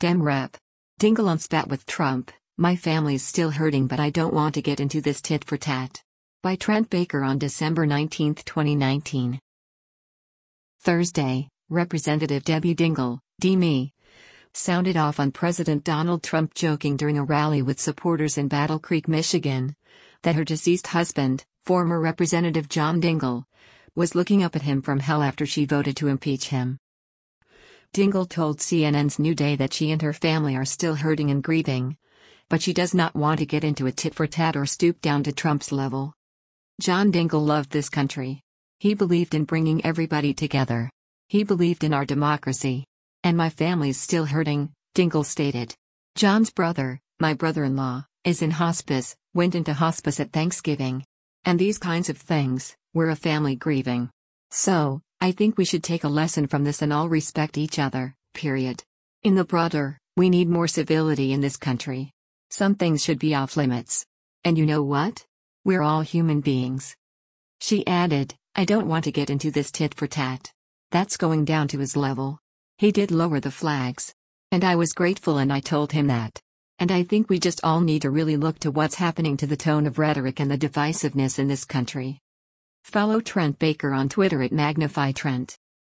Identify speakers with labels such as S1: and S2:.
S1: Dem Rep. Dingell on spat with Trump, my family's still hurting but I don't want to get into this tit for tat. By Trent Baker on December 19, 2019. Thursday, Representative Debbie Dingell, D.Me., sounded off on President Donald Trump joking during a rally with supporters in Battle Creek, Michigan, that her deceased husband, former Representative John Dingell, was looking up at him from hell after she voted to impeach him. Dingell told CNN's New Day that she and her family are still hurting and grieving, but she does not want to get into a tit-for-tat or stoop down to Trump's level. John Dingell loved this country. He believed in bringing everybody together. He believed in our democracy. And my family's still hurting, Dingell stated. John's brother, my brother-in-law, is in hospice, went into hospice at Thanksgiving. And these kinds of things, we're a family grieving. So, I think we should take a lesson from this and all respect each other, period. In the broader, we need more civility in this country. Some things should be off limits. And you know what? We're all human beings. She added, I don't want to get into this tit for tat. That's going down to his level. He did lower the flags. And I was grateful and I told him that. And I think we just all need to really look to what's happening to the tone of rhetoric and the divisiveness in this country. Follow Trent Baker on Twitter at MagnifyTrent.